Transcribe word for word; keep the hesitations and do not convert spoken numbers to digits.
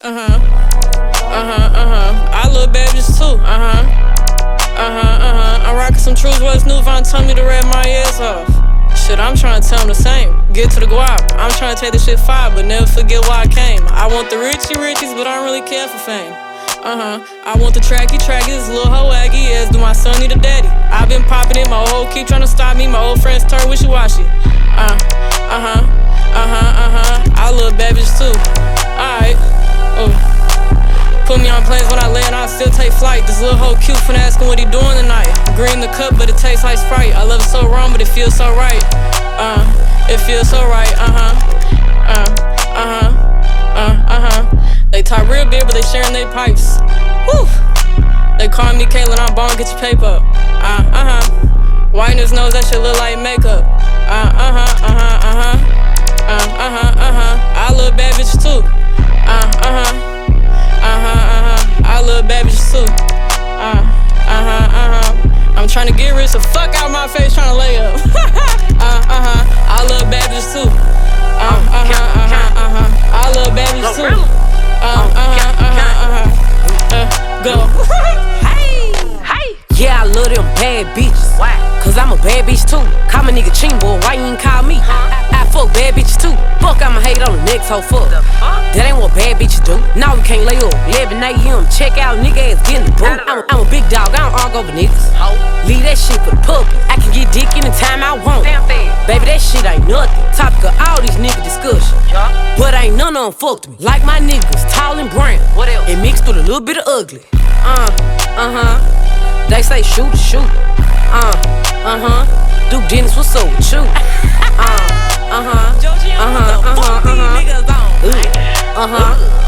Uh-huh. Uh-huh, uh-huh. I love babies too. Uh-huh. Uh-huh, uh-huh. I'm rocking some Truth West New Von told me to rap my ass off. Shit, I'm trying to tell him the same. Get to the guap. I'm trying to take this shit far, but never forget why I came. I want the richie richies, but I don't really care for fame. Uh-huh. I want the tracky trackies, little hoe aggy ass. Do my son need a daddy? I've been popping it, my old keep trying to stop me. My old friends turn wishy-washy. Uh, uh-huh. Uh-huh, uh-huh. I love babies too. Alright. Oh. Put me on planes when I land, I still take flight. This little hoe cute finna asking what he doing tonight. Green the cup, but it tastes like Sprite. I love it so wrong, but it feels so right. Uh, it feels so right. Uh-huh. Uh, uh-huh. Uh, uh-huh. They talk real big, but they sharing their pipes. Woo! They call me Caitlin, I'm born, get your paper up. Uh, uh-huh. Whiteness knows that shit look like makeup. Uh, uh-huh, uh-huh, uh-huh. Uh, uh-huh, uh-huh. I love bad bitches too. Uh, uh-huh. Uh-huh, uh-huh. I love bad bitches too. Uh, uh-huh, uh-huh. I'm tryna get rich, so fuck out my face tryna lay up. uh, uh-huh. I love bad bitches too. Uh, uh-huh, uh-huh, uh-huh. I love bad bitches too. Uh, uh-huh, uh-huh, uh-huh. Uh, go. Hey, hey. Yeah, I love them bad bitches. Why? Cause I'm a bad bitch too. Call my nigga Ching boy, why you ain't call me? Huh? I, I fuck bad bitches too. Fuck, I'ma hate on the next hoe fuck. That ain't what bad bitches do. Now we can't lay up. eleven a m check out, nigga ass getting the boot. I'm, I'm a big dog, I don't argue over niggas. Leave that shit for the puppy. I can get dick anytime I want. Baby, that shit ain't nothing. Topic of all these nigga discussion. But ain't none of them fucked me. Like my niggas, tall and brown. What else? And mixed with a little bit of ugly. Uh, uh-huh. They say shoot to shoot. Uh, uh-huh. Duke Dennis, what's up with you? Uh, uh-huh. Uh-huh, uh-huh, uh-huh. Uh-huh.